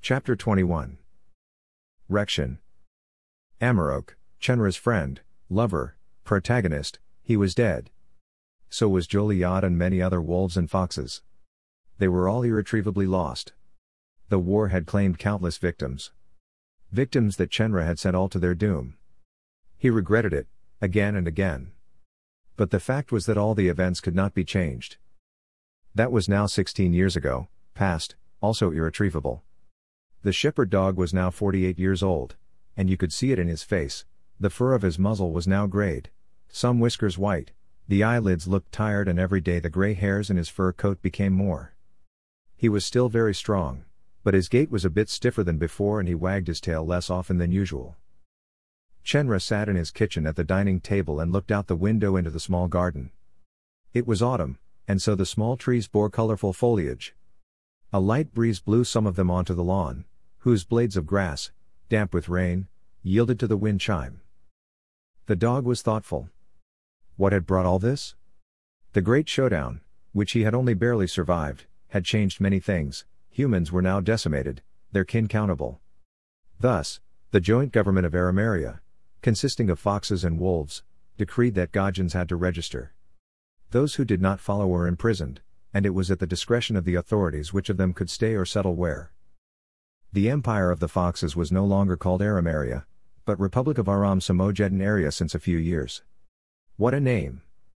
Chapter 21. Rekshin. Amarok, Chenra's friend, lover, protagonist, he was dead. So was Joliad and many other wolves and foxes. They were all irretrievably lost. The war had claimed countless victims. Victims that Chenra had sent all to their doom. He regretted it, again and again. But the fact was that all the events could not be changed. That was now 16 years ago, past, also irretrievable. The shepherd dog was now 48 years old, and you could see it in his face. The fur of his muzzle was now grayed, some whiskers white, the eyelids looked tired, and every day the gray hairs in his fur coat became more. He was still very strong, but his gait was a bit stiffer than before, and he wagged his tail less often than usual. Chenra sat in his kitchen at the dining table and looked out the window into the small garden. It was autumn, and so the small trees bore colorful foliage. A light breeze blew some of them onto the lawn, whose blades of grass, damp with rain, yielded to the wind chime. The dog was thoughtful. What had brought all this? The great showdown, which he had only barely survived, had changed many things. Humans were now decimated, their kin countable. Thus, the joint government of Arimaria, consisting of foxes and wolves, decreed that Gajans had to register. Those who did not follow were imprisoned, and it was at the discretion of the authorities which of them could stay or settle where. The empire of the foxes was no longer called Arimaria, but Republic of Aram Samojedin area since a few years. What a name!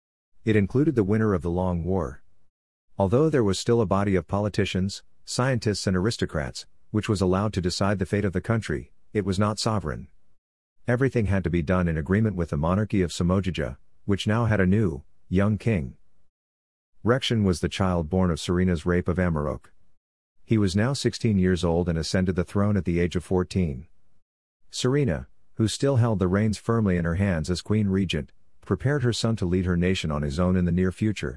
It included the winner of the Long War. Although there was still a body of politicians, scientists and aristocrats, which was allowed to decide the fate of the country, it was not sovereign. Everything had to be done in agreement with the monarchy of Samojija, which now had a new, young king. Rekshin was the child born of Serina's rape of Amarok. He was now 16 years old and ascended the throne at the age of 14. Serina, who still held the reins firmly in her hands as queen regent, prepared her son to lead her nation on his own in the near future.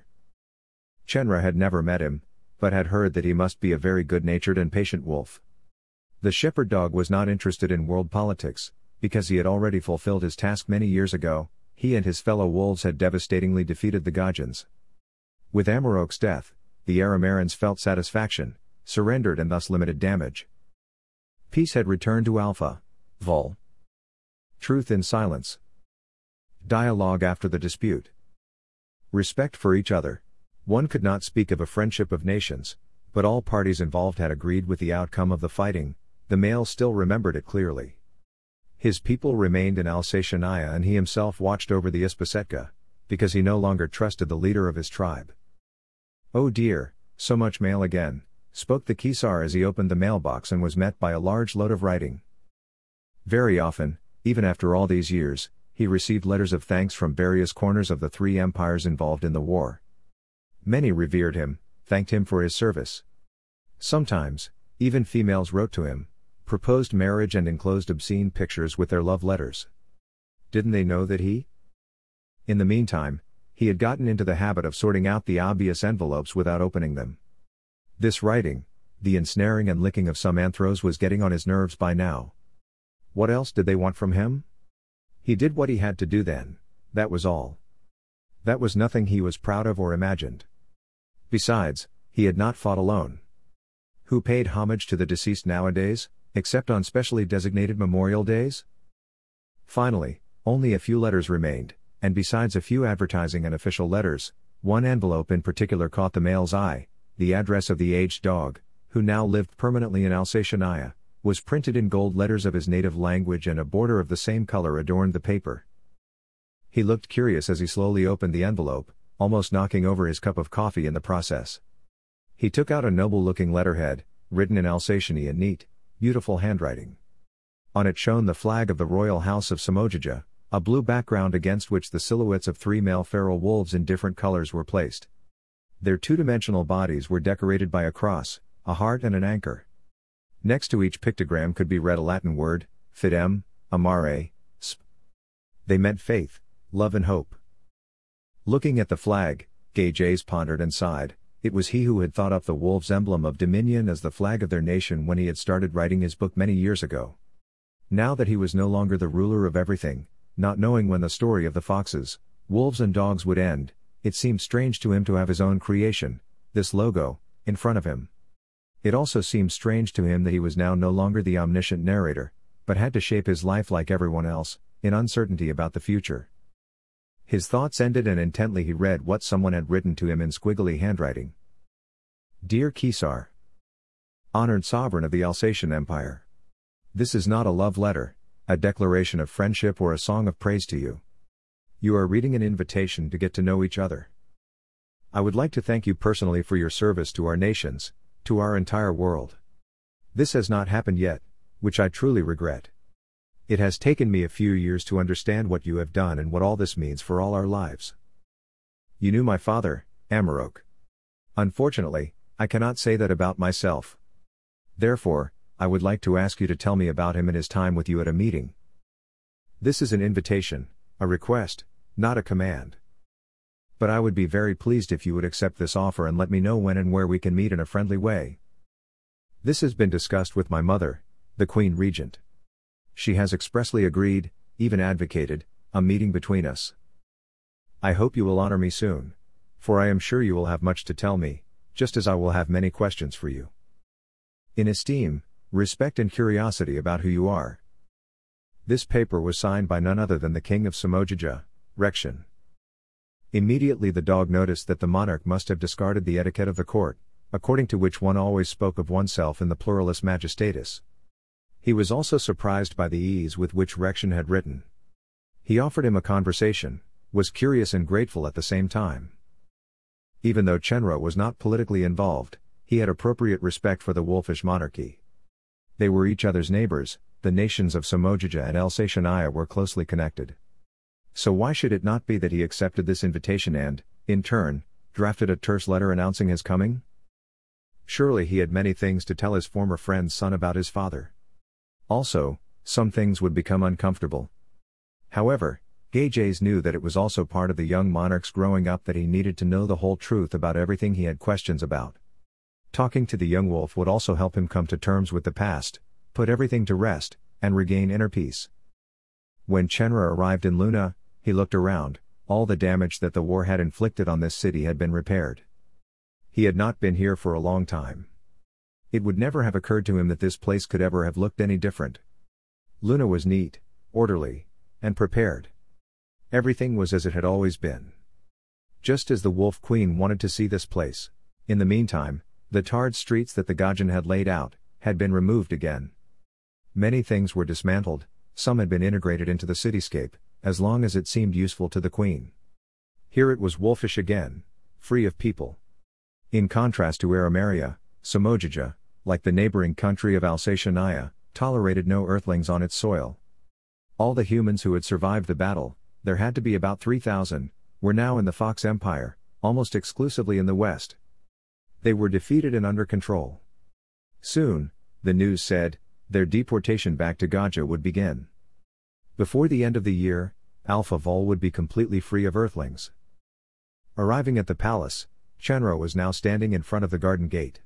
Chenra had never met him, but had heard that he must be a very good-natured and patient wolf. The shepherd dog was not interested in world politics, because he had already fulfilled his task many years ago. He and his fellow wolves had devastatingly defeated the Gajans. With Amarok's death, the Aramarans felt satisfaction, surrendered, and thus limited damage. Peace had returned to Alpha. Vol. Truth in silence. Dialogue after the dispute. Respect for each other. One could not speak of a friendship of nations, but all parties involved had agreed with the outcome of the fighting. The male still remembered it clearly. His people remained in Alsatia, and he himself watched over the Ispasetka, because he no longer trusted the leader of his tribe. "Oh dear, so much mail again," spoke the Kesar as he opened the mailbox and was met by a large load of writing. Very often, even after all these years, he received letters of thanks from various corners of the three empires involved in the war. Many revered him, thanked him for his service. Sometimes, even females wrote to him, proposed marriage, and enclosed obscene pictures with their love letters. Didn't they know that he? In the meantime, he had gotten into the habit of sorting out the obvious envelopes without opening them. This writing, the ensnaring and licking of some anthros, was getting on his nerves by now. What else did they want from him? He did what he had to do then, that was all. That was nothing he was proud of or imagined. Besides, he had not fought alone. Who paid homage to the deceased nowadays, except on specially designated memorial days? Finally, only a few letters remained, and besides a few advertising and official letters, one envelope in particular caught the male's eye. The address of the aged dog, who now lived permanently in Alsatia, was printed in gold letters of his native language, and a border of the same color adorned the paper. He looked curious as he slowly opened the envelope, almost knocking over his cup of coffee in the process. He took out a noble-looking letterhead, written in Alsatian in neat, beautiful handwriting. On it shone the flag of the royal house of Samojija, a blue background against which the silhouettes of three male feral wolves in different colors were placed. Their two-dimensional bodies were decorated by a cross, a heart, and an anchor. Next to each pictogram could be read a Latin word, fidem, amare, sp. They meant faith, love, and hope. Looking at the flag, Gages pondered and sighed. It was he who had thought up the wolf's emblem of dominion as the flag of their nation when he had started writing his book many years ago. Now that he was no longer the ruler of everything, not knowing when the story of the foxes, wolves, and dogs would end, it seemed strange to him to have his own creation, this logo, in front of him. It also seemed strange to him that he was now no longer the omniscient narrator, but had to shape his life like everyone else, in uncertainty about the future. His thoughts ended and intently he read what someone had written to him in squiggly handwriting. Dear Kesar, honored sovereign of the Alsatian Empire. This is not a love letter, a declaration of friendship or a song of praise to you. You are reading an invitation to get to know each other. I would like to thank you personally for your service to our nations, to our entire world. This has not happened yet, which I truly regret. It has taken me a few years to understand what you have done and what all this means for all our lives. You knew my father, Amarok. Unfortunately, I cannot say that about myself. Therefore, I would like to ask you to tell me about him and his time with you at a meeting. This is an invitation, a request, not a command. But I would be very pleased if you would accept this offer and let me know when and where we can meet in a friendly way. This has been discussed with my mother, the Queen Regent. She has expressly agreed, even advocated, a meeting between us. I hope you will honor me soon, for I am sure you will have much to tell me, just as I will have many questions for you. In esteem, respect and curiosity about who you are. This paper was signed by none other than the King of Samojija, Rekshin. Immediately the dog noticed that the monarch must have discarded the etiquette of the court, according to which one always spoke of oneself in the pluralis majestatis. He was also surprised by the ease with which Rekshin had written. He offered him a conversation, was curious and grateful at the same time. Even though Chenra was not politically involved, he had appropriate respect for the wolfish monarchy. They were each other's neighbors, the nations of Samojija and Alsatiania were closely connected. So why should it not be that he accepted this invitation and, in turn, drafted a terse letter announcing his coming? Surely he had many things to tell his former friend's son about his father. Also, some things would become uncomfortable. However, Gayjays knew that it was also part of the young monarch's growing up that he needed to know the whole truth about everything he had questions about. Talking to the young wolf would also help him come to terms with the past, put everything to rest, and regain inner peace. When Chenra arrived in Luna, he looked around. All the damage that the war had inflicted on this city had been repaired. He had not been here for a long time. It would never have occurred to him that this place could ever have looked any different. Luna was neat, orderly, and prepared. Everything was as it had always been. Just as the Wolf Queen wanted to see this place. In the meantime, the tarred streets that the Gajan had laid out, had been removed again. Many things were dismantled, some had been integrated into the cityscape, as long as it seemed useful to the Queen. Here it was wolfish again, free of people. In contrast to Arimaria, Samojija, like the neighboring country of Alsatiania, tolerated no earthlings on its soil. All the humans who had survived the battle, there had to be about 3,000, were now in the Fox Empire, almost exclusively in the west. They were defeated and under control. Soon, the news said, their deportation back to Gaja would begin. Before the end of the year, Alpha Vol would be completely free of earthlings. Arriving at the palace, Chenra was now standing in front of the garden gate.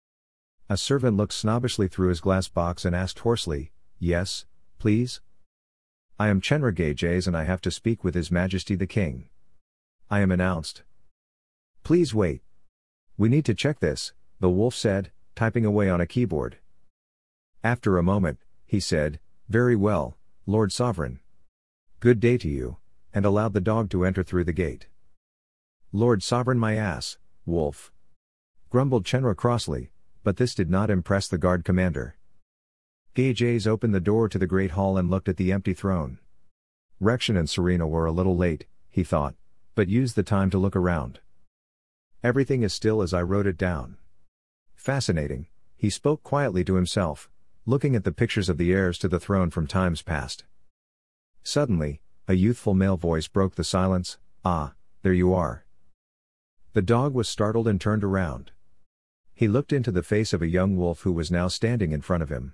A servant looked snobbishly through his glass box and asked hoarsely, "Yes, please?" "I am Chenra Gayjays and I have to speak with His Majesty the King." "I am announced." "Please wait. We need to check this," the wolf said, typing away on a keyboard. After a moment, he said, "Very well, Lord Sovereign. Good day to you," and allowed the dog to enter through the gate. "Lord Sovereign my ass, wolf," grumbled Chenra crossly, but this did not impress the guard commander. Gayjays opened the door to the great hall and looked at the empty throne. Rekshin and Serena were a little late, he thought, but used the time to look around. "Everything is still as I wrote it down. Fascinating," he spoke quietly to himself, looking at the pictures of the heirs to the throne from times past. Suddenly, a youthful male voice broke the silence. "Ah, there you are." The dog was startled and turned around. He looked into the face of a young wolf who was now standing in front of him.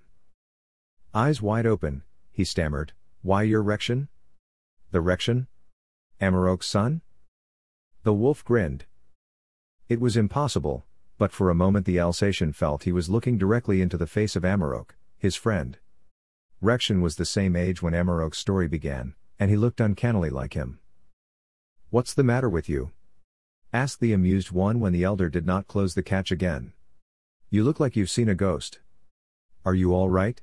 Eyes wide open, he stammered, "Why you're Rekshin? The Rekshin? Amarok's son?" The wolf grinned. It was impossible, but for a moment the Alsatian felt he was looking directly into the face of Amarok, his friend. Rekshin was the same age when Amarok's story began, and he looked uncannily like him. "What's the matter with you?" asked the amused one when the elder did not close the catch again. You look like you've seen a ghost. Are you all right?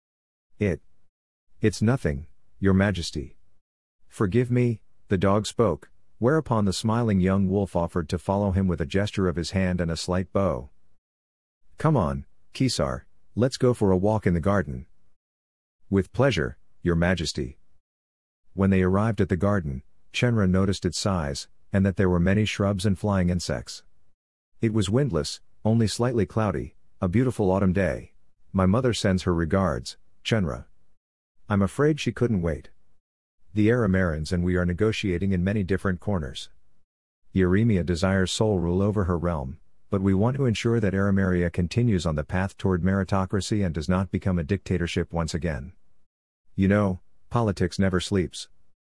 It's nothing, Your Majesty. Forgive me, the dog spoke, whereupon the smiling young wolf offered to follow him with a gesture of his hand and a slight bow. Come on, Kesar, let's go for a walk in the garden. With pleasure, Your Majesty. When they arrived at the garden, Chenra noticed its size, and that there were many shrubs and flying insects. It was windless, only slightly cloudy, a beautiful autumn day. My mother sends her regards, Chenra. I'm afraid she couldn't wait. The Aramarans and we are negotiating in many different corners. Eurymia desires sole rule over her realm, but we want to ensure that Aramaria continues on the path toward meritocracy and does not become a dictatorship once again. You know, politics never sleeps.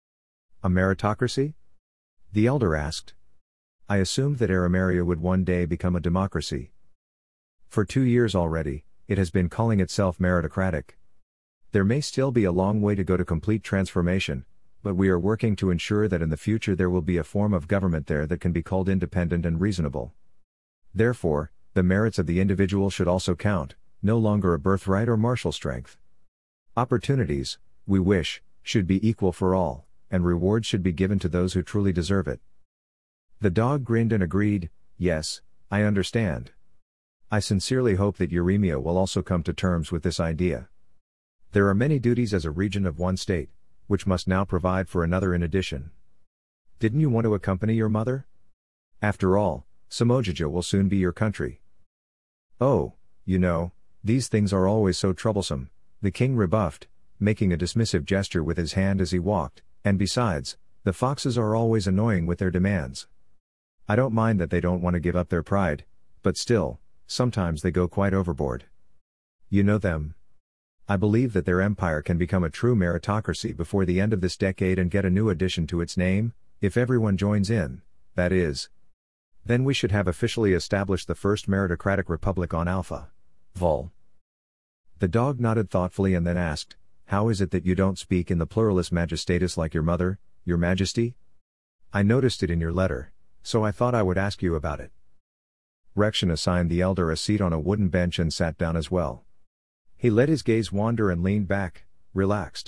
A meritocracy? The elder asked. I assumed that Aramaria would one day become a democracy. For 2 years already, it has been calling itself meritocratic. There may still be a long way to go to complete transformation, but we are working to ensure that in the future there will be a form of government there that can be called independent and reasonable. Therefore, the merits of the individual should also count, no longer a birthright or martial strength. Opportunities, we wish, should be equal for all, and rewards should be given to those who truly deserve it. The dog grinned and agreed, yes, I understand. I sincerely hope that Eurymia will also come to terms with this idea. There are many duties as a regent of one state, which must now provide for another in addition. Didn't you want to accompany your mother? After all, Samojija will soon be your country. Oh, you know, these things are always so troublesome, the king rebuffed, making a dismissive gesture with his hand as he walked, and besides, the foxes are always annoying with their demands. I don't mind that they don't want to give up their pride, but still, sometimes they go quite overboard. You know them. I believe that their empire can become a true meritocracy before the end of this decade and get a new addition to its name, if everyone joins in, that is. Then we should have officially established the first meritocratic republic on Alpha Vol. The dog nodded thoughtfully and then asked, how is it that you don't speak in the pluralis majestatis like your mother, Your Majesty? I noticed it in your letter, so I thought I would ask you about it. Rekshin assigned the elder a seat on a wooden bench and sat down as well. He let his gaze wander and leaned back, relaxed.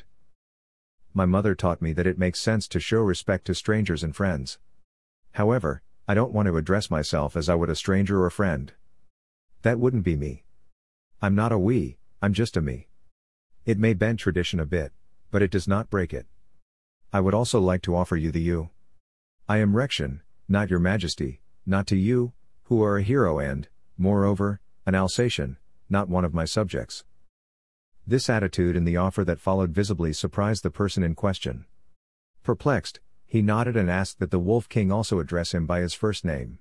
My mother taught me that it makes sense to show respect to strangers and friends. However, I don't want to address myself as I would a stranger or friend. That wouldn't be me. I'm not a we, I'm just a me. It may bend tradition a bit, but it does not break it. I would also like to offer you the you. I am Rekshin, not Your Majesty, not to you, who are a hero and, moreover, an Alsatian, not one of my subjects. This attitude and the offer that followed visibly surprised the person in question. Perplexed, he nodded and asked that the Wolf King also address him by his first name.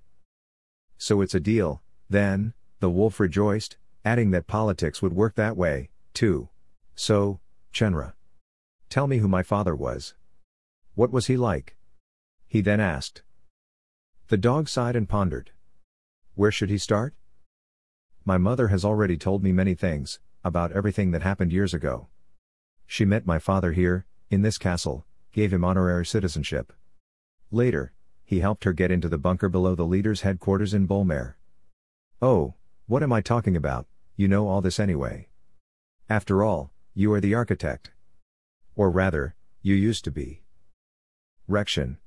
So it's a deal, then, the wolf rejoiced, adding that politics would work that way, too. So, Chenra. Tell me who my father was. What was he like? He then asked. The dog sighed and pondered. Where should he start? My mother has already told me many things, about everything that happened years ago. She met my father here, in this castle, gave him honorary citizenship. Later, he helped her get into the bunker below the leader's headquarters in Bolmare. Oh, what am I talking about, you know all this anyway. After all, you are the architect. Or rather, you used to be. Rekshin.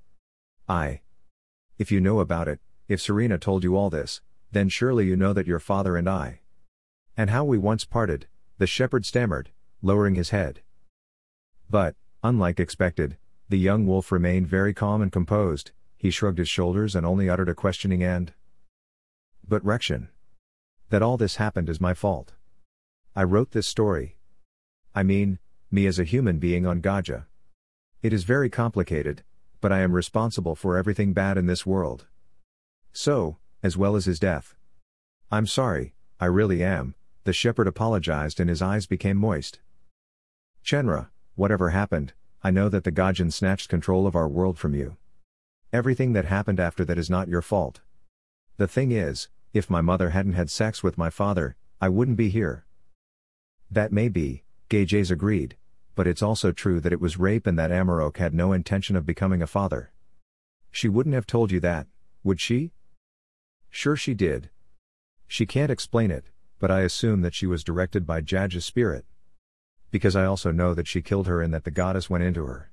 If you know about it, if Serena told you all this, then surely you know that your father and I. And how we once parted, the shepherd stammered, lowering his head. But, unlike expected, the young wolf remained very calm and composed, he shrugged his shoulders and only uttered a questioning and. But Rekshin. That all this happened is my fault. I wrote this story. I mean, me as a human being on Gaja. It is very complicated, but I am responsible for everything bad in this world. So, as well as his death. I'm sorry, I really am, the shepherd apologized and his eyes became moist. Chenra, whatever happened, I know that the Gajan snatched control of our world from you. Everything that happened after that is not your fault. The thing is, if my mother hadn't had sex with my father, I wouldn't be here. That may be, Gages agreed, but it's also true that it was rape and that Amarok had no intention of becoming a father. She wouldn't have told you that, would she? Sure she did. She can't explain it, but I assume that she was directed by Jadja's spirit. Because I also know that she killed her and that the goddess went into her.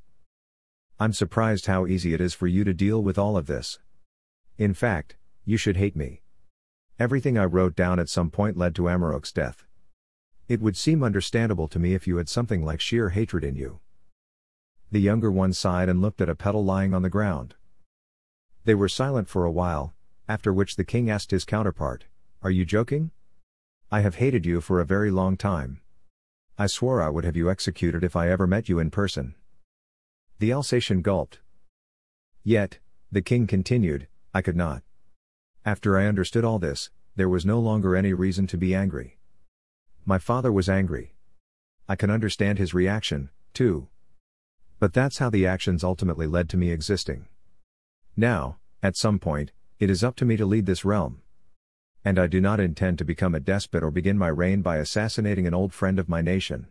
I'm surprised how easy it is for you to deal with all of this. In fact, you should hate me. Everything I wrote down at some point led to Amarok's death. It would seem understandable to me if you had something like sheer hatred in you. The younger one sighed and looked at a petal lying on the ground. They were silent for a while, after which the king asked his counterpart, "Are you joking? I have hated you for a very long time. I swore I would have you executed if I ever met you in person." The Alsatian gulped. "Yet," the king continued, "I could not. After I understood all this, there was no longer any reason to be angry. My father was angry. I can understand his reaction, too. But that's how the actions ultimately led to me existing. Now, at some point, it is up to me to lead this realm. And I do not intend to become a despot or begin my reign by assassinating an old friend of my nation."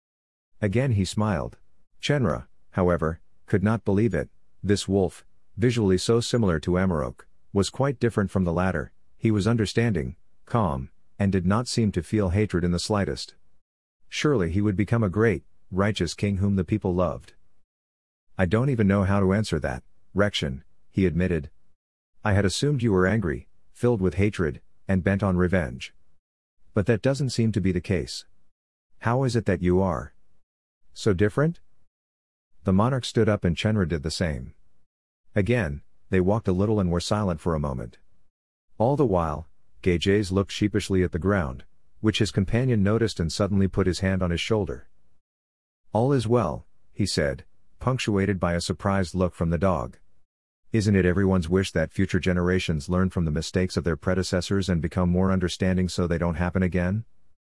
Again he smiled. Chenra, however, could not believe it. This wolf, visually so similar to Amarok, was quite different from the latter. He was understanding, calm, and did not seem to feel hatred in the slightest. Surely he would become a great, righteous king whom the people loved. "I don't even know how to answer that, Rekshin," he admitted. "I had assumed you were angry, filled with hatred, and bent on revenge. But that doesn't seem to be the case. How is it that you are so different?" The monarch stood up and Chenra did the same. Again, they walked a little and were silent for a moment. All the while, Gejez looked sheepishly at the ground, which his companion noticed and suddenly put his hand on his shoulder. "All is well," he said, punctuated by a surprised look from the dog. "Isn't it everyone's wish that future generations learn from the mistakes of their predecessors and become more understanding so they don't happen again?"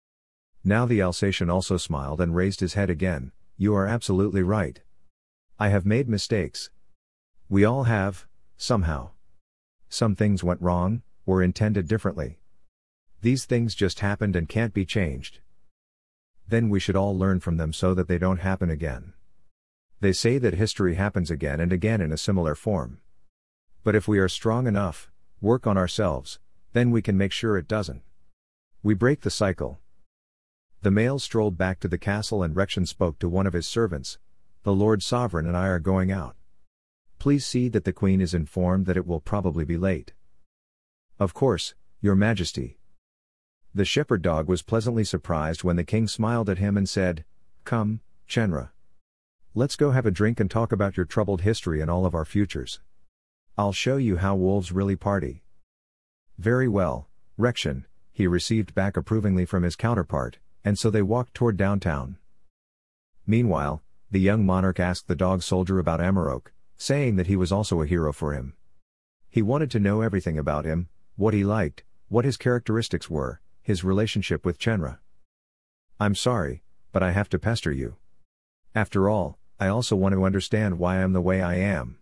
Now the Alsatian also smiled and raised his head again. "You are absolutely right. I have made mistakes. We all have, somehow. Some things went wrong, or intended differently. These things just happened and can't be changed. Then we should all learn from them so that they don't happen again. They say that history happens again and again in a similar form. But if we are strong enough, work on ourselves, then we can make sure it doesn't. We break the cycle." The males strolled back to the castle and Rekshin spoke to one of his servants. "The Lord Sovereign and I are going out. Please see that the Queen is informed that it will probably be late." "Of course, Your Majesty." The shepherd dog was pleasantly surprised when the king smiled at him and said, "Come, Chenra. Let's go have a drink and talk about your troubled history and all of our futures. I'll show you how wolves really party." "Very well, Rekshin," he received back approvingly from his counterpart, and so they walked toward downtown. Meanwhile, the young monarch asked the dog soldier about Amarok, saying that he was also a hero for him. He wanted to know everything about him, what he liked, what his characteristics were, his relationship with Chenra. "I'm sorry, but I have to pester you. After all, I also want to understand why I'm the way I am."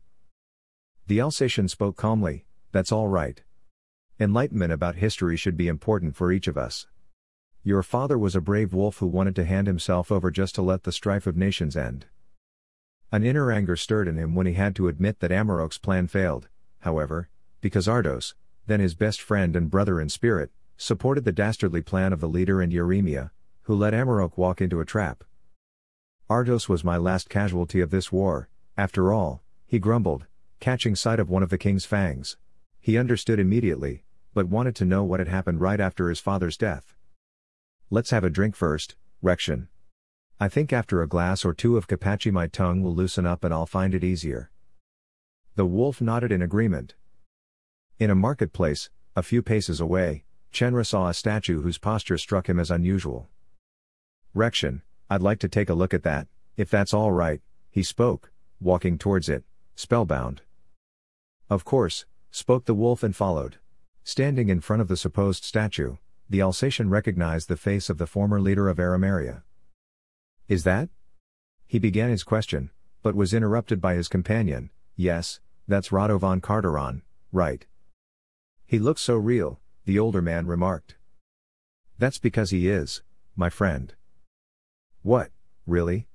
The Alsatian spoke calmly. "That's all right. Enlightenment about history should be important for each of us. Your father was a brave wolf who wanted to hand himself over just to let the strife of nations end. An inner anger stirred in him when he had to admit that Amarok's plan failed, however, because Ardos, then his best friend and brother in spirit, supported the dastardly plan of the leader and Yeremia, who let Amarok walk into a trap. Ardos was my last casualty of this war, after all," he grumbled, catching sight of one of the king's fangs. He understood immediately, but wanted to know what had happened right after his father's death. "Let's have a drink first, Rekshin. I think after a glass or two of Kapachi my tongue will loosen up and I'll find it easier." The wolf nodded in agreement. In a marketplace, a few paces away, Chenra saw a statue whose posture struck him as unusual. "Rekshin, I'd like to take a look at that, if that's all right," he spoke, walking towards it, spellbound. "Of course," spoke the wolf and followed. Standing in front of the supposed statue, the Alsatian recognized the face of the former leader of Arimaria. "Is that?" He began his question, but was interrupted by his companion. "Yes, that's Radovan Carteron, right." "He looks so real," the older man remarked. "That's because he is, my friend." "What, really?"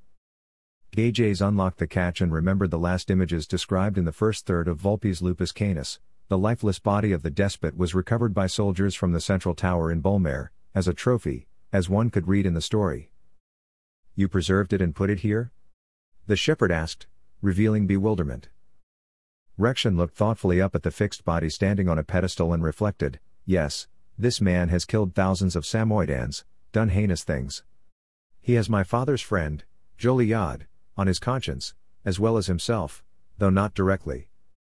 Gejez unlocked the catch and remembered the last images described in the first third of Vulpi's Lupus Canis. The lifeless body of the despot was recovered by soldiers from the central tower in Bolmare, as a trophy, as one could read in the story. You preserved it and put it here? The shepherd asked, revealing bewilderment. Rekshin looked thoughtfully up at the fixed body standing on a pedestal and reflected, yes, this man has killed thousands of Samoyedans, done heinous things. He has my father's friend, Joliad, on his conscience, as well as himself, though not directly.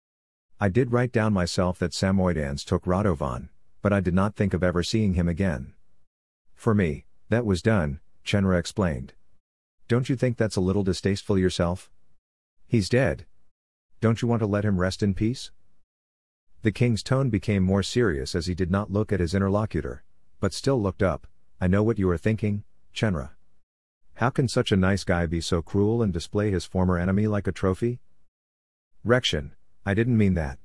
I did write down myself that Samoyedans took Radovan, but I did not think of ever seeing him again. For me, that was done, Chenra explained. Don't you think that's a little distasteful yourself? He's dead. Don't you want to let him rest in peace? The king's tone became more serious as he did not look at his interlocutor, but still looked up. I know what you are thinking, Chenra. How can such a nice guy be so cruel and display his former enemy like a trophy? Rekshin, I didn't mean that.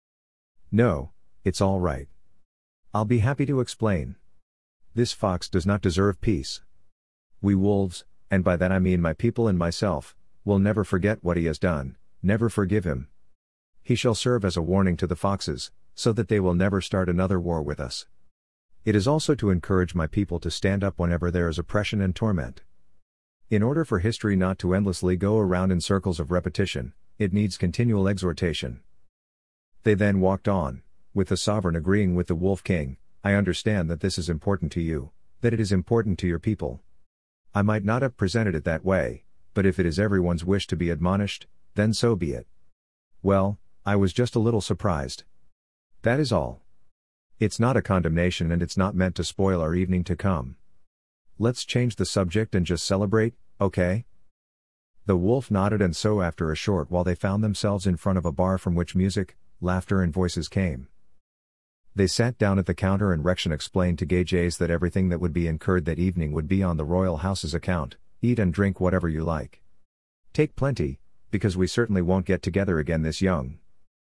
No, it's all right. I'll be happy to explain. This fox does not deserve peace. We wolves, and by that I mean my people and myself, will never forget what he has done, never forgive him. He shall serve as a warning to the foxes, so that they will never start another war with us. It is also to encourage my people to stand up whenever there is oppression and torment. In order for history not to endlessly go around in circles of repetition, it needs continual exhortation. They then walked on, with the sovereign agreeing with the Wolf King. I understand that this is important to you, that it is important to your people. I might not have presented it that way, but if it is everyone's wish to be admonished, then so be it. Well, I was just a little surprised. That is all. It's not a condemnation and it's not meant to spoil our evening to come. Let's change the subject and just celebrate, okay? The wolf nodded, and so after a short while they found themselves in front of a bar from which music, laughter and voices came. They sat down at the counter and Rekshin explained to Gejez that everything that would be incurred that evening would be on the royal house's account. Eat and drink whatever you like. Take plenty, because we certainly won't get together again this young.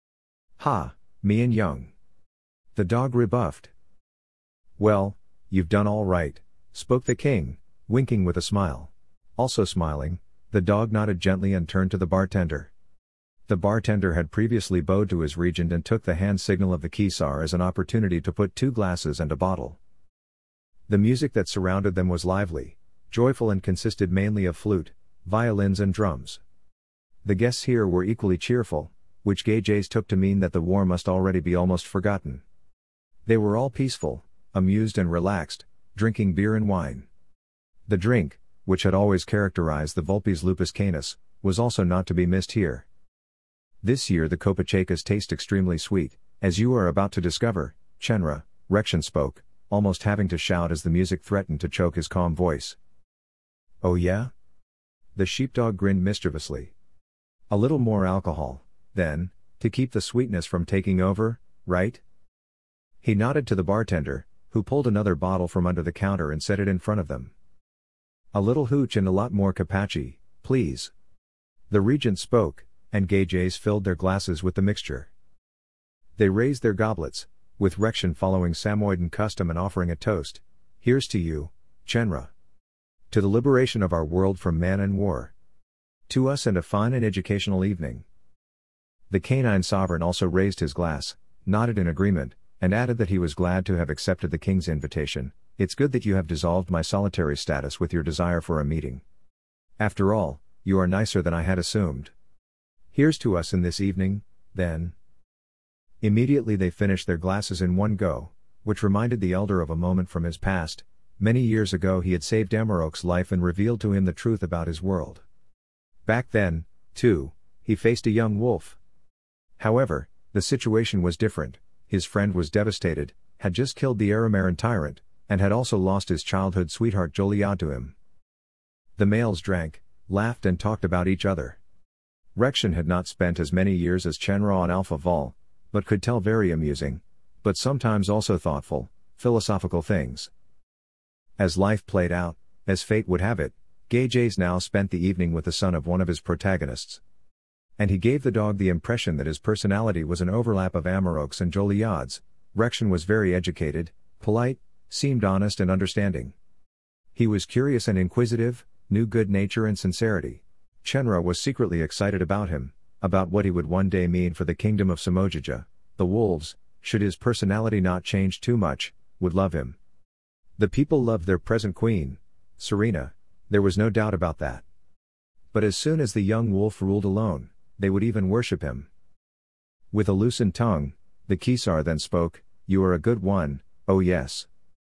Ha, me and young. The dog rebuffed. Well, you've done all right, spoke the king, winking with a smile. Also smiling, the dog nodded gently and turned to the bartender. The bartender had previously bowed to his regent and took the hand signal of the Kesar as an opportunity to put 2 glasses and a bottle. The music that surrounded them was lively, joyful and consisted mainly of flute, violins and drums. The guests here were equally cheerful, which Gejez took to mean that the war must already be almost forgotten. They were all peaceful, amused and relaxed, drinking beer and wine. The drink, which had always characterized the Vulpes Lupus Canis, was also not to be missed here. This year the Kopachecas taste extremely sweet, as you are about to discover, Chenra, Rekshin spoke, almost having to shout as the music threatened to choke his calm voice. Oh yeah? The sheepdog grinned mischievously. A little more alcohol, then, to keep the sweetness from taking over, right? He nodded to the bartender, who pulled another bottle from under the counter and set it in front of them. A little hooch and a lot more Capaci, please. The regent spoke, and Gejez filled their glasses with the mixture. They raised their goblets, with Rekshin following Samoyeden custom and offering a toast. Here's to you, Chenra. To the liberation of our world from man and war. To us and a fine and educational evening. The canine sovereign also raised his glass, nodded in agreement, and added that he was glad to have accepted the king's invitation. It's good that you have dissolved my solitary status with your desire for a meeting. After all, you are nicer than I had assumed. Here's to us in this evening, then. Immediately they finished their glasses in one go, which reminded the elder of a moment from his past. Many years ago he had saved Amarok's life and revealed to him the truth about his world. Back then, too, he faced a young wolf. However, the situation was different. His friend was devastated, had just killed the Aramaran tyrant, and had also lost his childhood sweetheart Joliad to him. The males drank, laughed and talked about each other. Rekshin had not spent as many years as Chenra on Alpha Vol, but could tell very amusing, but sometimes also thoughtful, philosophical things. As life played out, as fate would have it, Gejez now spent the evening with the son of one of his protagonists. And he gave the dog the impression that his personality was an overlap of Amarok's and Joliad's. Rekshin was very educated, polite, seemed honest and understanding. He was curious and inquisitive, knew good nature and sincerity. Chenra was secretly excited about him, about what he would one day mean for the kingdom of Samojija. The wolves, should his personality not change too much, would love him. The people loved their present queen, Serena, there was no doubt about that. But as soon as the young wolf ruled alone, they would even worship him. With a loosened tongue, the Kesar then spoke, "You are a good one, oh yes."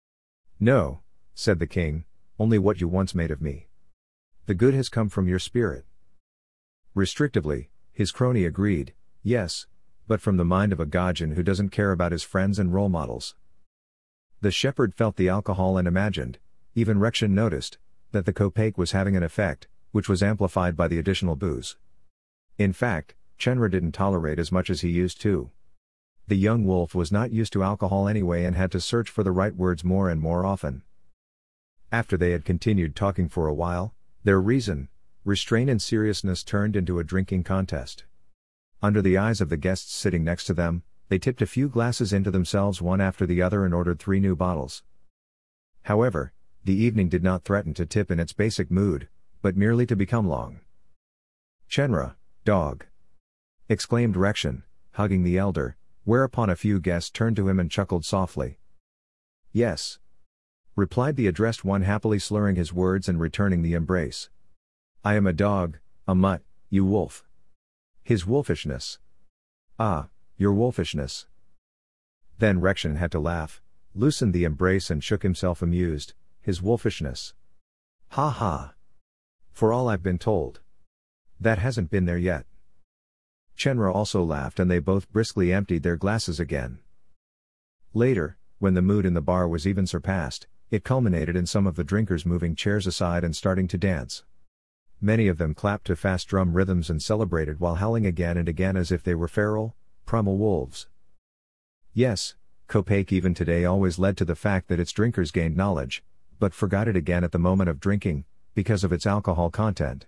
"No," said the king, "only what you once made of me. The good has come from your spirit." Restrictively, his crony agreed, "Yes, but from the mind of a Gajin who doesn't care about his friends and role models." The shepherd felt the alcohol and imagined, even Rekshin noticed, that the Kopake was having an effect, which was amplified by the additional booze. In fact, Chenra didn't tolerate as much as he used to. The young wolf was not used to alcohol anyway and had to search for the right words more and more often. After they had continued talking for a while, their reason, restraint and seriousness turned into a drinking contest. Under the eyes of the guests sitting next to them, they tipped a few glasses into themselves one after the other and ordered 3 new bottles. However, the evening did not threaten to tip in its basic mood, but merely to become long. "Chenra, dog!" exclaimed Rekshin, hugging the elder, whereupon a few guests turned to him and chuckled softly. "Yes," replied the addressed one, happily slurring his words and returning the embrace. "I am a dog, a mutt, you wolf." His wolfishness. "Ah, your wolfishness." Then Rekshin had to laugh, loosened the embrace and shook himself amused, "His wolfishness. Ha ha. For all I've been told. That hasn't been there yet." Chenra also laughed and they both briskly emptied their glasses again. Later, when the mood in the bar was even surpassed, it culminated in some of the drinkers moving chairs aside and starting to dance. Many of them clapped to fast drum rhythms and celebrated while howling again and again as if they were feral, primal wolves. Yes, Kopake even today always led to the fact that its drinkers gained knowledge, but forgot it again at the moment of drinking, because of its alcohol content.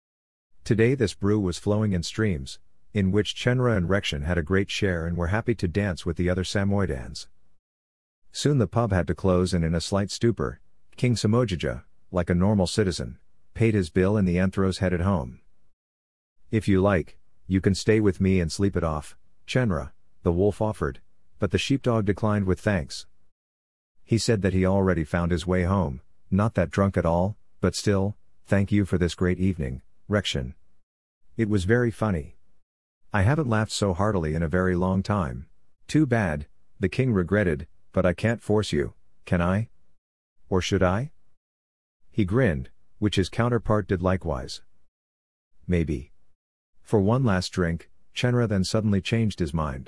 Today this brew was flowing in streams, in which Chenra and Rekshin had a great share and were happy to dance with the other Samoyedans. Soon the pub had to close and in a slight stupor, King Samojija, like a normal citizen, paid his bill and the Anthros headed home. "If you like, you can stay with me and sleep it off," Chenra, the wolf offered, but the sheepdog declined with thanks. He said that he already found his way home, not that drunk at all, but still, "Thank you for this great evening, Rekshin. It was very funny. I haven't laughed so heartily in a very long time." "Too bad," the king regretted, "but I can't force you, can I? Or should I?" He grinned, which his counterpart did likewise. "Maybe." For one last drink, Chenra then suddenly changed his mind.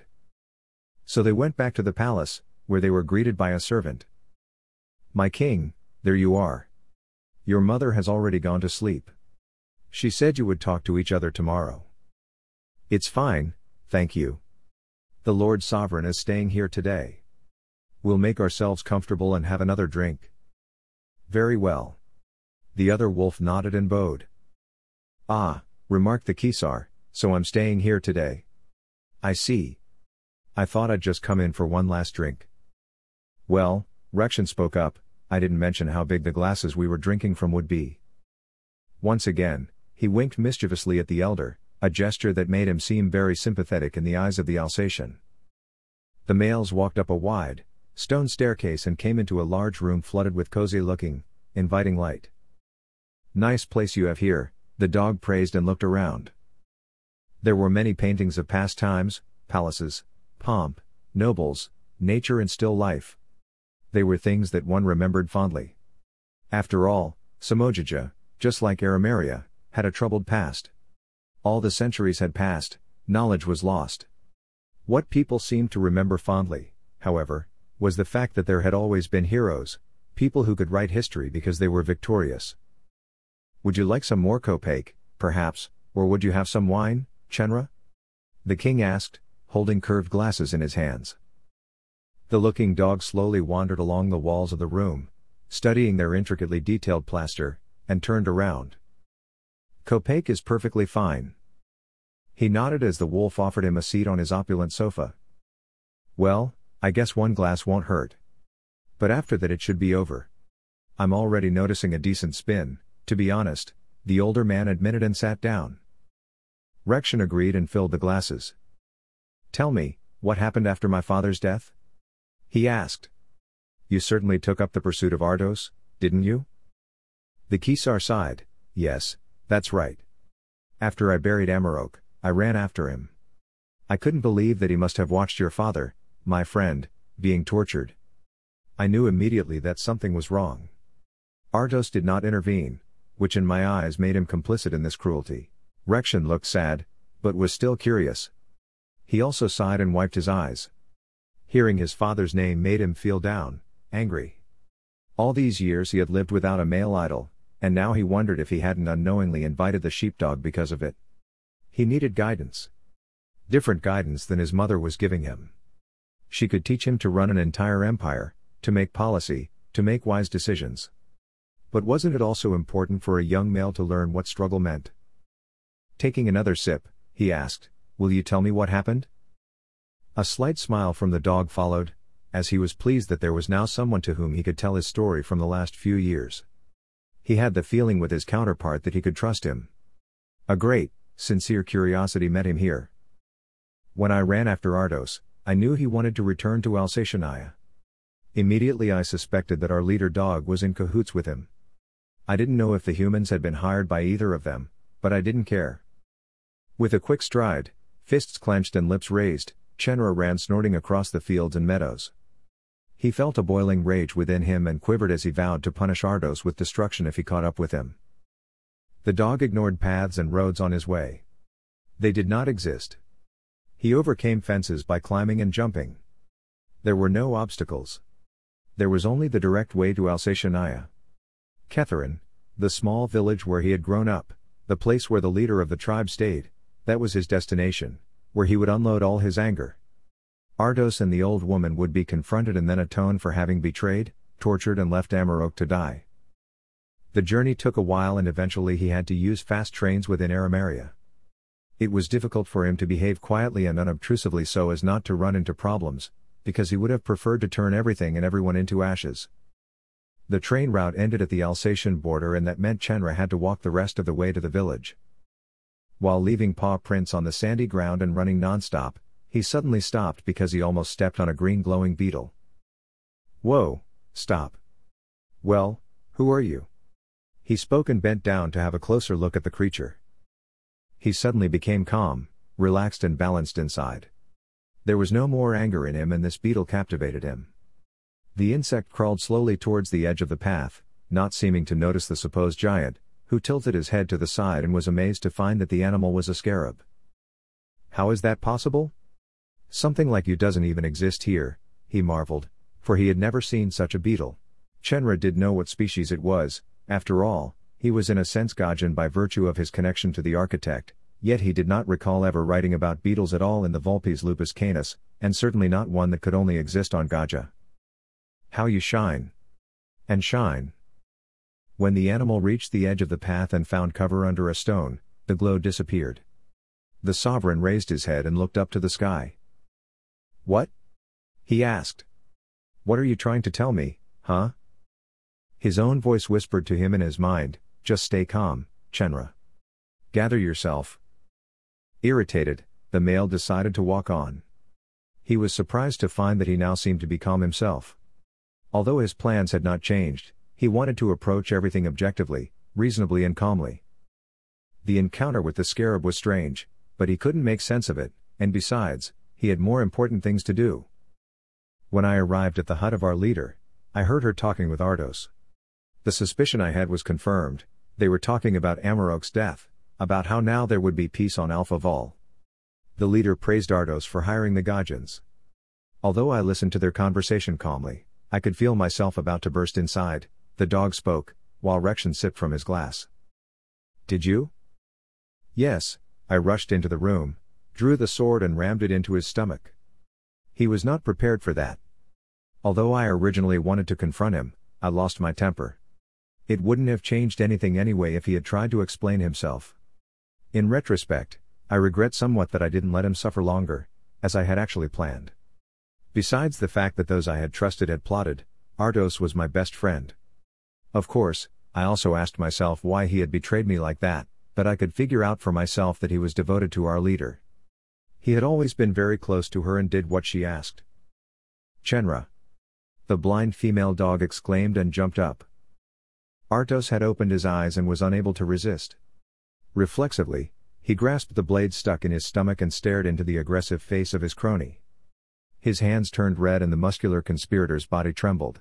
So they went back to the palace, where they were greeted by a servant. "My king, there you are. Your mother has already gone to sleep. She said you would talk to each other tomorrow." "It's fine, thank you. The Lord Sovereign is staying here today. We'll make ourselves comfortable and have another drink." "Very well." The other wolf nodded and bowed. "Ah," remarked the Kesar, "so I'm staying here today. I see. I thought I'd just come in for one last drink." "Well," Rekshin spoke up, "I didn't mention how big the glasses we were drinking from would be." Once again, he winked mischievously at the elder, a gesture that made him seem very sympathetic in the eyes of the Alsatian. The males walked up a wide, stone staircase and came into a large room flooded with cozy-looking, inviting light. "Nice place you have here," the dog praised and looked around. There were many paintings of past times, palaces, pomp, nobles, nature and still life. They were things that one remembered fondly. After all, Samojija, just like Arimaria, had a troubled past. All the centuries had passed, knowledge was lost. What people seemed to remember fondly, however, was the fact that there had always been heroes, people who could write history because they were victorious. "Would you like some more Kopake, perhaps, or would you have some wine, Chenra?" the king asked, holding curved glasses in his hands. The looking dog slowly wandered along the walls of the room, studying their intricately detailed plaster, and turned around. "Kopake is perfectly fine." He nodded as the wolf offered him a seat on his opulent sofa. "Well, I guess one glass won't hurt. But after that it should be over. I'm already noticing a decent spin, to be honest," the older man admitted and sat down. Rekshin agreed and filled the glasses. "Tell me, what happened after my father's death?" he asked. You certainly took up the pursuit of Ardos, didn't you? The Kesar sighed. Yes, that's right. After I buried Amarok, I ran after him. I couldn't believe that he must have watched your father, my friend, being tortured. I knew immediately that something was wrong. Ardos did not intervene, which in my eyes made him complicit in this cruelty. Rekshin looked sad, but was still curious. He also sighed and wiped his eyes. Hearing his father's name made him feel down, angry. All these years he had lived without a male idol, and now he wondered if he hadn't unknowingly invited the sheepdog because of it. He needed guidance. Different guidance than his mother was giving him. She could teach him to run an entire empire, to make policy, to make wise decisions. But wasn't it also important for a young male to learn what struggle meant? Taking another sip, he asked, "Will you tell me what happened?" A slight smile from the dog followed, as he was pleased that there was now someone to whom he could tell his story from the last few years. He had the feeling with his counterpart that he could trust him. A great, sincere curiosity met him here. When I ran after Ardos, I knew he wanted to return to Alsatiania. Immediately I suspected that our leader dog was in cahoots with him. I didn't know if the humans had been hired by either of them, but I didn't care. With a quick stride, fists clenched and lips raised, Chenra ran snorting across the fields and meadows. He felt a boiling rage within him and quivered as he vowed to punish Ardos with destruction if he caught up with him. The dog ignored paths and roads on his way. They did not exist. He overcame fences by climbing and jumping. There were no obstacles. There was only the direct way to Alsatiania. Ketharin, the small village where he had grown up, the place where the leader of the tribe stayed, that was his destination, where he would unload all his anger. Ardos and the old woman would be confronted and then atone for having betrayed, tortured and left Amarok to die. The journey took a while and eventually he had to use fast trains within Arimaria. It was difficult for him to behave quietly and unobtrusively so as not to run into problems, because he would have preferred to turn everything and everyone into ashes. The train route ended at the Alsatian border and that meant Chenra had to walk the rest of the way to the village. While leaving paw prints on the sandy ground and running non-stop, he suddenly stopped because he almost stepped on a green glowing beetle. Whoa, stop. Well, who are you? He spoke and bent down to have a closer look at the creature. He suddenly became calm, relaxed and balanced inside. There was no more anger in him and this beetle captivated him. The insect crawled slowly towards the edge of the path, not seeming to notice the supposed giant, who tilted his head to the side and was amazed to find that the animal was a scarab. How is that possible? Something like you doesn't even exist here, he marveled, for he had never seen such a beetle. Chenra did know what species it was, after all, he was in a sense Gajan by virtue of his connection to the architect, yet he did not recall ever writing about beetles at all in the Vulpes Lupus Canis, and certainly not one that could only exist on Gaja. How you shine. And shine. When the animal reached the edge of the path and found cover under a stone, the glow disappeared. The sovereign raised his head and looked up to the sky. What? He asked. What are you trying to tell me, huh? His own voice whispered to him in his mind, just stay calm, Chenra. Gather yourself. Irritated, the male decided to walk on. He was surprised to find that he now seemed to be calm himself. Although his plans had not changed, he wanted to approach everything objectively, reasonably and calmly. The encounter with the scarab was strange, but he couldn't make sense of it, and besides, he had more important things to do. When I arrived at the hut of our leader, I heard her talking with Ardos. The suspicion I had was confirmed. They were talking about Amarok's death, about how now there would be peace on Alpha Vol. The leader praised Ardos for hiring the Gajans. Although I listened to their conversation calmly, I could feel myself about to burst inside. The dog spoke, while Rekshin sipped from his glass. Did you? Yes, I rushed into the room, drew the sword and rammed it into his stomach. He was not prepared for that. Although I originally wanted to confront him, I lost my temper. It wouldn't have changed anything anyway if he had tried to explain himself. In retrospect, I regret somewhat that I didn't let him suffer longer, as I had actually planned. Besides the fact that those I had trusted had plotted, Ardos was my best friend. Of course, I also asked myself why he had betrayed me like that, but I could figure out for myself that he was devoted to our leader. He had always been very close to her and did what she asked. Chenra. The blind female dog exclaimed and jumped up. Artos had opened his eyes and was unable to resist. Reflexively, he grasped the blade stuck in his stomach and stared into the aggressive face of his crony. His hands turned red and the muscular conspirator's body trembled.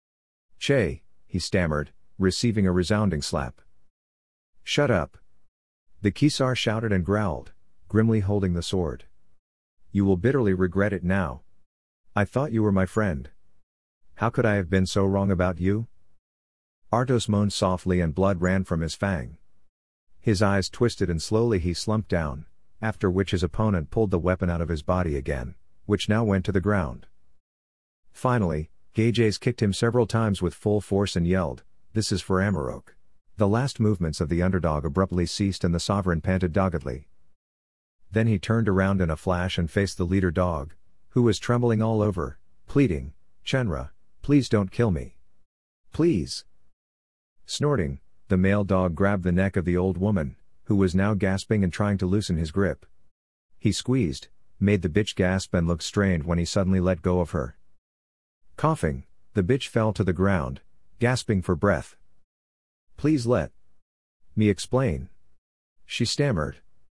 "Che," he stammered, receiving a resounding slap. "Shut up." The Kesar shouted and growled, grimly holding the sword. "You will bitterly regret it now. I thought you were my friend. How could I have been so wrong about you?" Artos moaned softly and blood ran from his fang. His eyes twisted and slowly he slumped down, after which his opponent pulled the weapon out of his body again, which now went to the ground. Finally, Gages kicked him several times with full force and yelled, "This is for Amarok." The last movements of the underdog abruptly ceased and the sovereign panted doggedly. Then he turned around in a flash and faced the leader dog, who was trembling all over, pleading, "Chenra, please don't kill me. Please." Snorting, the male dog grabbed the neck of the old woman, who was now gasping and trying to loosen his grip. He squeezed, made the bitch gasp and look strained when he suddenly let go of her. Coughing, the bitch fell to the ground, gasping for breath. "Please let me explain," she stammered.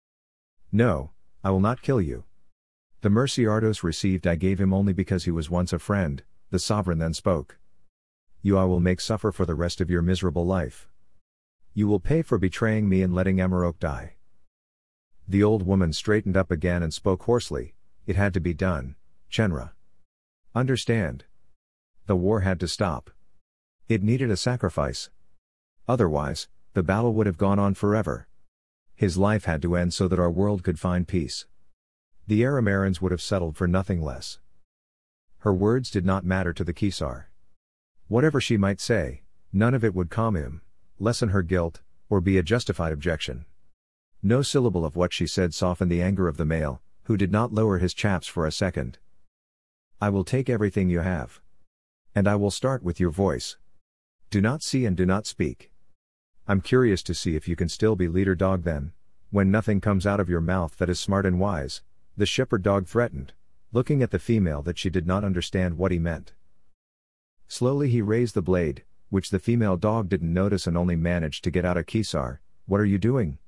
"No, I will not kill you. The mercy Artos received I gave him only because he was once a friend," the sovereign then spoke. "You I will make suffer for the rest of your miserable life. You will pay for betraying me and letting Amarok die." The old woman straightened up again and spoke hoarsely, "It had to be done, Chenra. Understand? The war had to stop. It needed a sacrifice. Otherwise, the battle would have gone on forever. His life had to end so that our world could find peace. The Aramarans would have settled for nothing less." Her words did not matter to the Kesar. Whatever she might say, none of it would calm him, lessen her guilt, or be a justified objection. No syllable of what she said softened the anger of the male, who did not lower his chaps for a second. "I will take everything you have. And I will start with your voice. Do not see and do not speak. I'm curious to see if you can still be leader dog then, when nothing comes out of your mouth that is smart and wise," the shepherd dog threatened, looking at the female that she did not understand what he meant. Slowly he raised the blade, which the female dog didn't notice and only managed to get out a Kesar, "What are you doing?"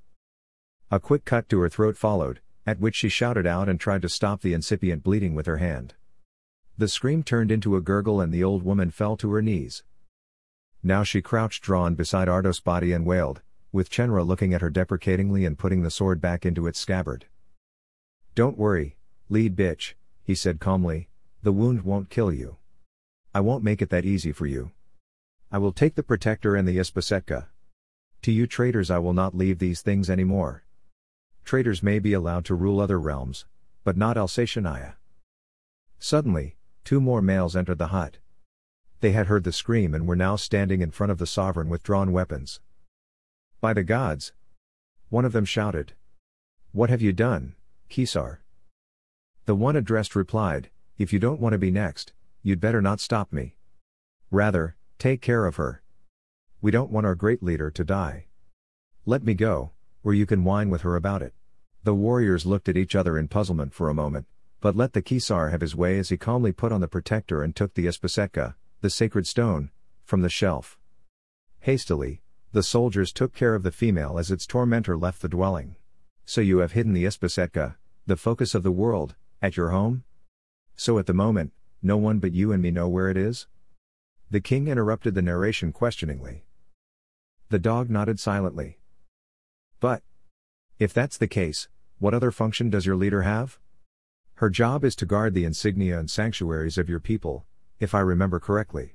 A quick cut to her throat followed, at which she shouted out and tried to stop the incipient bleeding with her hand. The scream turned into a gurgle and the old woman fell to her knees. Now she crouched drawn beside Artos' body and wailed, with Chenra looking at her deprecatingly and putting the sword back into its scabbard. "Don't worry, lead bitch," he said calmly, "the wound won't kill you. I won't make it that easy for you. I will take the Protector and the Ispasetka. To you traitors I will not leave these things anymore. Traitors may be allowed to rule other realms, but not Alsatiania." Suddenly, two more males entered the hut. They had heard the scream and were now standing in front of the sovereign with drawn weapons. "By the gods!" one of them shouted. "What have you done, Kesar?" The one addressed replied, "If you don't want to be next, you'd better not stop me. Rather, take care of her. We don't want our great leader to die. Let me go, or you can whine with her about it." The warriors looked at each other in puzzlement for a moment, but let the Kesar have his way as he calmly put on the Protector and took the Ispasetka, the sacred stone, from the shelf. Hastily, the soldiers took care of the female as its tormentor left the dwelling. "So you have hidden the Ispasetka, the focus of the world, at your home? So at the moment, no one but you and me know where it is?" The king interrupted the narration questioningly. The dog nodded silently. "But if that's the case, what other function does your leader have?" "Her job is to guard the insignia and sanctuaries of your people, if I remember correctly."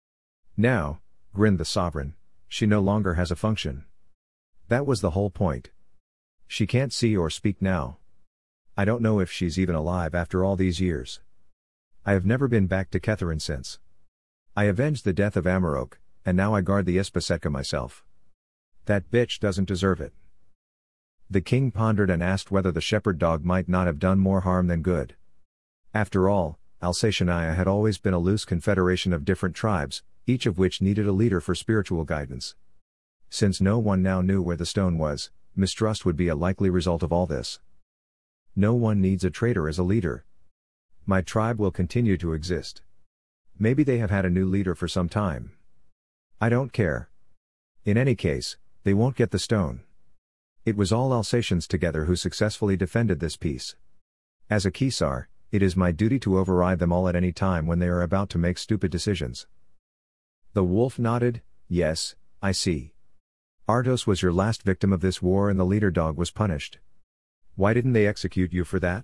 "Now," grinned the sovereign, "she no longer has a function. That was the whole point. She can't see or speak now. I don't know if she's even alive after all these years. I have never been back to Ketharin since. I avenged the death of Amarok, and now I guard the Ispasetka myself. That bitch doesn't deserve it." The king pondered and asked whether the shepherd dog might not have done more harm than good. After all, Alsatiania had always been a loose confederation of different tribes, each of which needed a leader for spiritual guidance. Since no one now knew where the stone was, mistrust would be a likely result of all this. No one needs a traitor as a leader. My tribe will continue to exist. Maybe they have had a new leader for some time. I don't care. In any case, they won't get the stone. It was all Alsatians together who successfully defended this peace. As a Caesar, it is my duty to override them all at any time when they are about to make stupid decisions. The wolf nodded. Yes, I see. Artos was your last victim of this war and the leader dog was punished. Why didn't they execute you for that?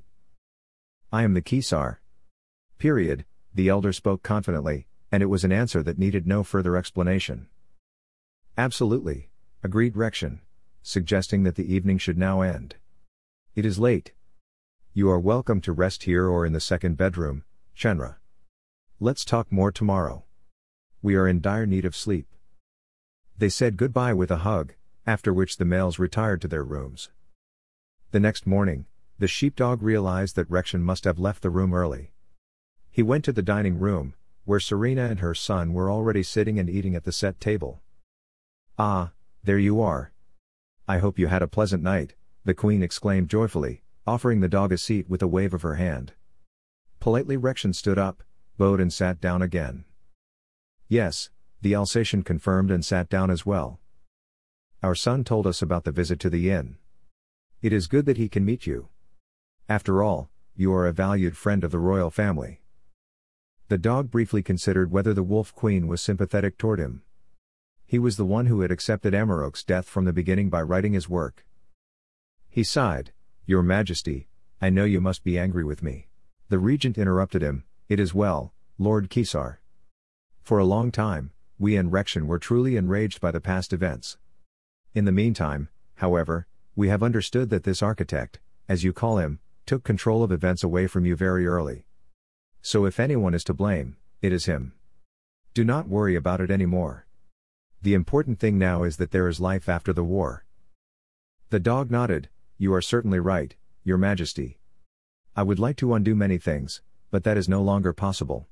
I am the Caesar. Period, the elder spoke confidently, and it was an answer that needed no further explanation. Absolutely, agreed Rection, suggesting that the evening should now end. It is late. You are welcome to rest here or in the second bedroom, Chenra. Let's talk more tomorrow. We are in dire need of sleep. They said goodbye with a hug, after which the males retired to their rooms. The next morning, the sheepdog realized that Rection must have left the room early. He went to the dining room, where Serena and her son were already sitting and eating at the set table. Ah, there you are. I hope you had a pleasant night, the queen exclaimed joyfully, offering the dog a seat with a wave of her hand. Politely Rection stood up, bowed and sat down again. Yes, the Alsatian confirmed and sat down as well. Our son told us about the visit to the inn. It is good that he can meet you. After all, you are a valued friend of the royal family. The dog briefly considered whether the Wolf Queen was sympathetic toward him. He was the one who had accepted Amarok's death from the beginning by writing his work. He sighed. Your Majesty, I know you must be angry with me. The regent interrupted him. It is well, Lord Caesar. For a long time, we and Rection were truly enraged by the past events. In the meantime, however, we have understood that this architect, as you call him, took control of events away from you very early. So if anyone is to blame, it is him. Do not worry about it anymore. The important thing now is that there is life after the war. The dog nodded. You are certainly right, Your Majesty. I would like to undo many things, but that is no longer possible.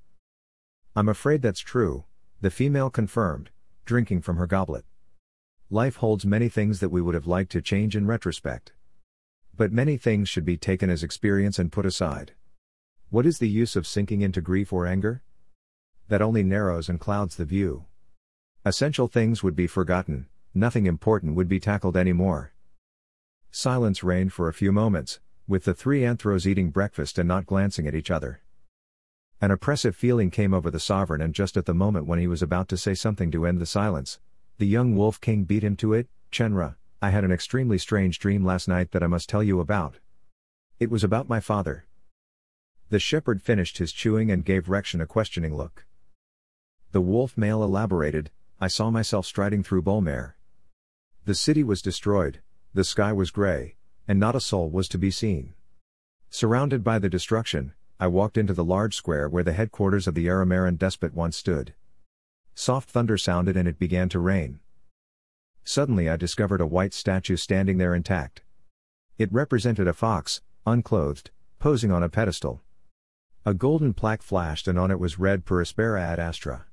I'm afraid that's true, the female confirmed, drinking from her goblet. Life holds many things that we would have liked to change in retrospect. But many things should be taken as experience and put aside. What is the use of sinking into grief or anger? That only narrows and clouds the view. Essential things would be forgotten, nothing important would be tackled anymore. Silence reigned for a few moments, with the three anthros eating breakfast and not glancing at each other. An oppressive feeling came over the sovereign, and just at the moment when he was about to say something to end the silence, the young Wolf King beat him to it. Chenra, I had an extremely strange dream last night that I must tell you about. It was about my father. The shepherd finished his chewing and gave Rection a questioning look. The wolf male elaborated, I saw myself striding through Bolmare. The city was destroyed, the sky was grey, and not a soul was to be seen. Surrounded by the destruction, I walked into the large square where the headquarters of the Aramaran despot once stood. Soft thunder sounded and it began to rain. Suddenly I discovered a white statue standing there intact. It represented a fox, unclothed, posing on a pedestal. A golden plaque flashed and on it was read Per aspera ad astra.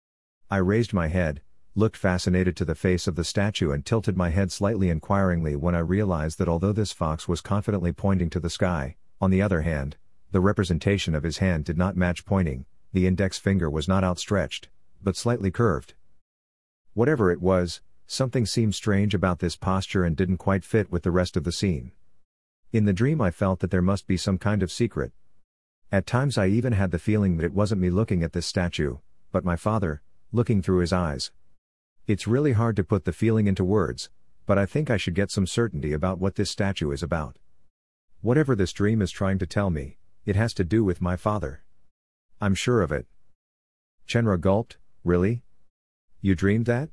I raised my head, looked fascinated to the face of the statue and tilted my head slightly inquiringly when I realized that although this fox was confidently pointing to the sky, on the other hand, the representation of his hand did not match pointing, the index finger was not outstretched, but slightly curved. Whatever it was, something seemed strange about this posture and didn't quite fit with the rest of the scene. In the dream I felt that there must be some kind of secret. At times I even had the feeling that it wasn't me looking at this statue, but my father, looking through his eyes. It's really hard to put the feeling into words, but I think I should get some certainty about what this statue is about. Whatever this dream is trying to tell me, it has to do with my father. I'm sure of it. Chenra gulped. Really? You dreamed that?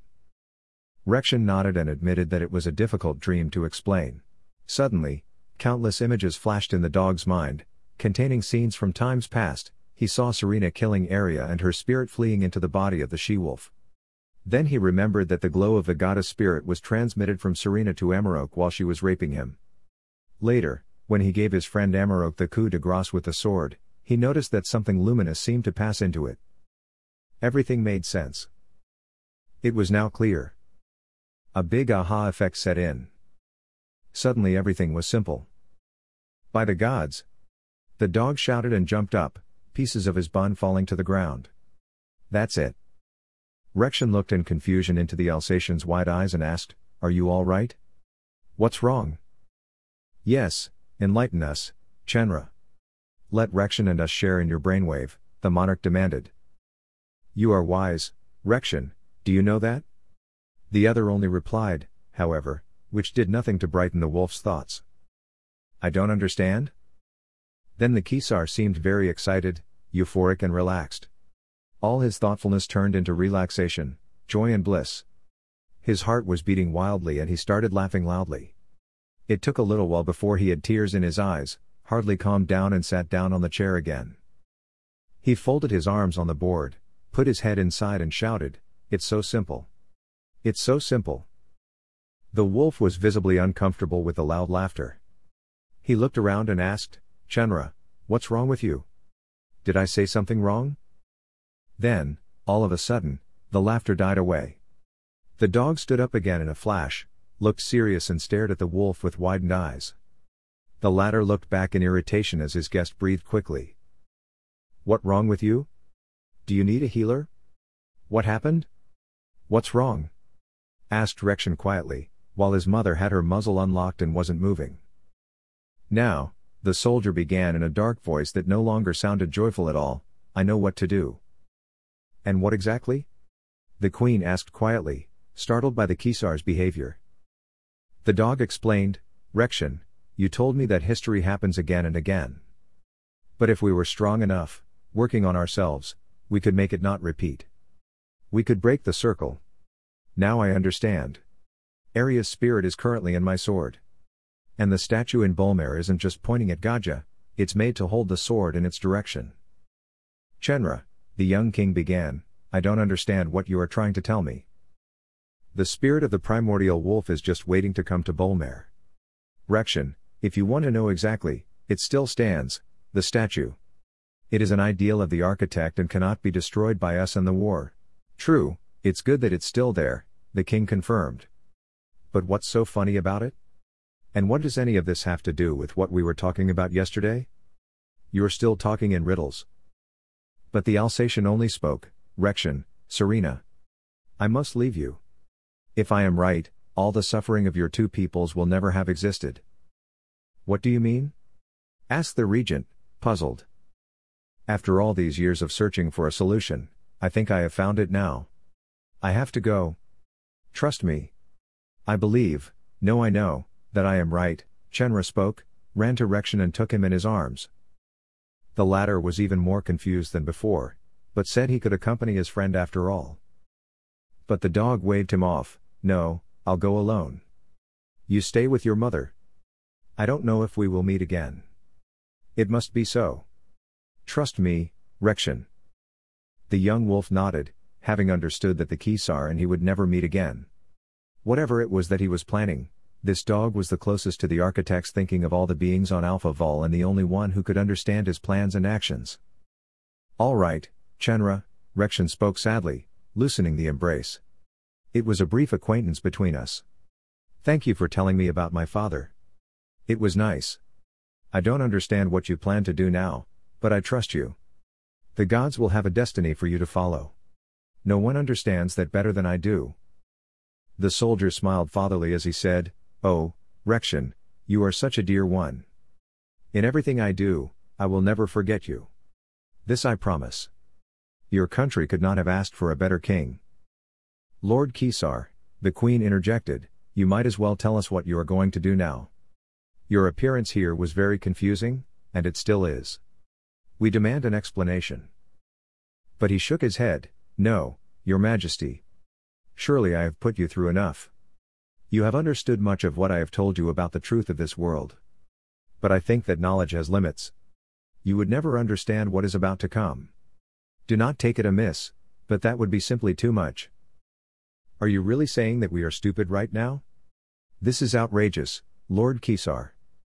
Rection nodded and admitted that it was a difficult dream to explain. Suddenly, countless images flashed in the dog's mind, containing scenes from times past. He saw Serena killing Arya and her spirit fleeing into the body of the she-wolf. Then he remembered that the glow of the goddess spirit was transmitted from Serena to Amarok while she was raping him. Later, when he gave his friend Amarok the coup de grace with the sword, he noticed that something luminous seemed to pass into it. Everything made sense. It was now clear. A big aha effect set in. Suddenly everything was simple. By the gods! The dog shouted and jumped up, pieces of his bun falling to the ground. That's it. Rection looked in confusion into the Alsatian's wide eyes and asked, "Are you all right? What's wrong?" "Yes, enlighten us, Chenra. Let Rection and us share in your brainwave," the monarch demanded. "You are wise, Rection, do you know that?" The other only replied, however, which did nothing to brighten the wolf's thoughts. "I don't understand?" Then the Kesar seemed very excited, euphoric and relaxed. All his thoughtfulness turned into relaxation, joy and bliss. His heart was beating wildly and he started laughing loudly. It took a little while before he had tears in his eyes, hardly calmed down and sat down on the chair again. He folded his arms on the board, put his head inside and shouted, "It's so simple. It's so simple." The wolf was visibly uncomfortable with the loud laughter. He looked around and asked, "Chenra, what's wrong with you? Did I say something wrong?" Then, all of a sudden, the laughter died away. The dog stood up again in a flash, looked serious and stared at the wolf with widened eyes. The latter looked back in irritation as his guest breathed quickly. "What wrong with you? Do you need a healer? What happened? What's wrong?" asked Rection quietly, while his mother had her muzzle unlocked and wasn't moving. "Now," the soldier began in a dark voice that no longer sounded joyful at all, "I know what to do." "And what exactly?" the queen asked quietly, startled by the Kesar's behavior. The dog explained, "Rection, you told me that history happens again and again. But if we were strong enough, working on ourselves, we could make it not repeat. We could break the circle. Now I understand. Arya's spirit is currently in my sword. And the statue in Bolmare isn't just pointing at Gaja, it's made to hold the sword in its direction." "Chenra," the young king began, "I don't understand what you are trying to tell me." "The spirit of the primordial wolf is just waiting to come to Bolmare. Rection, if you want to know exactly, it still stands, the statue. It is an ideal of the architect and cannot be destroyed by us and the war. True, it's good that it's still there," the king confirmed. "But what's so funny about it? And what does any of this have to do with what we were talking about yesterday? You're still talking in riddles." But the Alsatian only spoke, "Rection, Serena. I must leave you. If I am right, all the suffering of your two peoples will never have existed." "What do you mean?" asked the regent, puzzled. "After all these years of searching for a solution, I think I have found it now. I have to go. Trust me. I believe, no I know, that I am right." Chenra spoke, ran to Rection and took him in his arms. The latter was even more confused than before, but said he could accompany his friend after all. But the dog waved him off, "No, I'll go alone. You stay with your mother. I don't know if we will meet again. It must be so. Trust me, Rection." The young wolf nodded, having understood that the Kesar and he would never meet again. Whatever it was that he was planning, this dog was the closest to the architect's thinking of all the beings on Alpha Vol and the only one who could understand his plans and actions. "All right, Chenra," Rection spoke sadly, loosening the embrace. "It was a brief acquaintance between us. Thank you for telling me about my father. It was nice. I don't understand what you plan to do now, but I trust you. The gods will have a destiny for you to follow. No one understands that better than I do." The soldier smiled fatherly as he said, "Oh, Rection, you are such a dear one. In everything I do, I will never forget you. This I promise." "Your country could not have asked for a better king." "Lord Kesar," the queen interjected, "you might as well tell us what you are going to do now. Your appearance here was very confusing, and it still is. We demand an explanation." But he shook his head, "No, Your Majesty. Surely I have put you through enough. You have understood much of what I have told you about the truth of this world. But I think that knowledge has limits. You would never understand what is about to come. Do not take it amiss, but that would be simply too much." "Are you really saying that we are stupid right now? This is outrageous, Lord Kesar."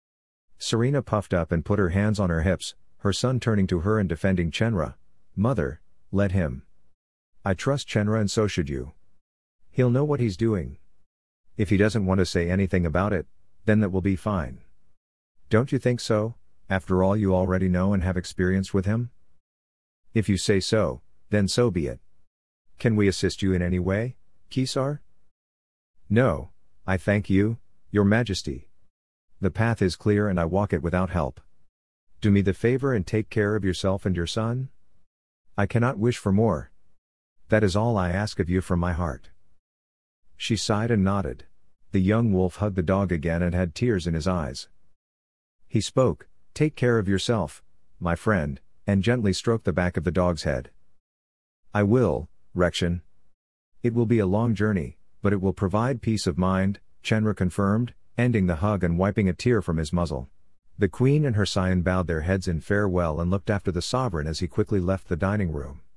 Serena puffed up and put her hands on her hips, her son turning to her and defending Chenra. "Mother, let him. I trust Chenra and so should you. He'll know what he's doing. If he doesn't want to say anything about it, then that will be fine. Don't you think so, after all you already know and have experienced with him?" "If you say so," then so be it. Can we assist you in any way, Kesar? No, I thank you, your majesty. The path is clear and I walk it without help. Do me the favor and take care of yourself and your son? I cannot wish for more. That is all I ask of you from my heart. She sighed and nodded. The young wolf hugged the dog again and had tears in his eyes. He spoke, "Take care of yourself, my friend," and gently stroked the back of the dog's head. "I will, Rekshan. It will be a long journey, but it will provide peace of mind," Chenra confirmed, ending the hug and wiping a tear from his muzzle. The queen and her scion bowed their heads in farewell and looked after the sovereign as he quickly left the dining room.